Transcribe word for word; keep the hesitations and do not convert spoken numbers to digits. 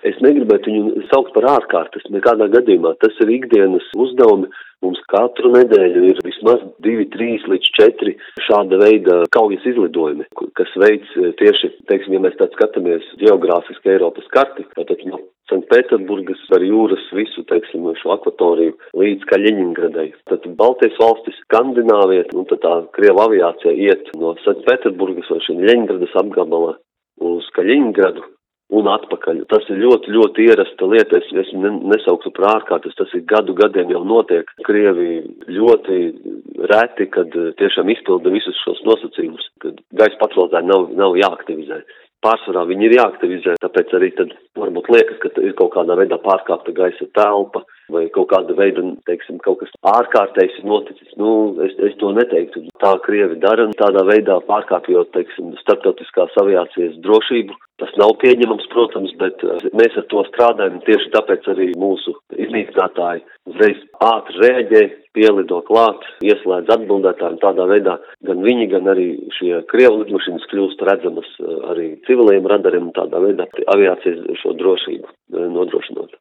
Es negribētu viņu saukt par ārkārtas, nekādā gadījumā. Tas ir ikdienas uzdevumi. Mums katru nedēļu ir vismaz divi, trīs līdz četri šāda veida kaujas izlidojumi, kas veids tieši, teiksim, ja mēs tā skatāmies geogrāfiski Eiropas karti, tātad no Sanktpēterburgas ar jūras visu, teiksim, šo akvatoriju līdz Kaļiņingradai. Tad Baltijas valstis, Skandināvija, un tad tā Krieva aviācija iet no Sanktpēterburgas vai šī Ļeņingradas apgabala uz Kaļiņingradu un atpakaļ. Tas ir ļoti, ļoti ierasta lieta. Es, es nesauktu par ārkārtas, tas ir gadu gadiem jau notiek. Krievi ļoti reti, kad tiešām izpilda visus šos nosacījumus, kad gaisa patrulētāji nav, nav jāaktivizē. Pārsvarā viņi ir jāaktivizē, tāpēc arī tad varbūt liekas, ka ir kaut kādā veidā pārkāpta gaisa telpa vai kaut kāda veida, teiksim, kaut kas ārkārtējs ir noticis. Nu, es, es to neteiktu. Tā Krievi dara tādā veidā pārkāpjot, teiksim, starptautiskās aviācijas drošību. Tas nav pieņemams, protams, bet mēs ar to strādājam, tieši tāpēc arī mūsu iznīcinātāji uzreiz ātri rēģē, pielido klāt, ieslēdz atbildētājiem tādā veidā. Gan viņi, gan arī šie Krievu lidmašīnas kļūst redzamas arī civiliem radariem un tādā veidā aviācijas šo drošību nodrošinot.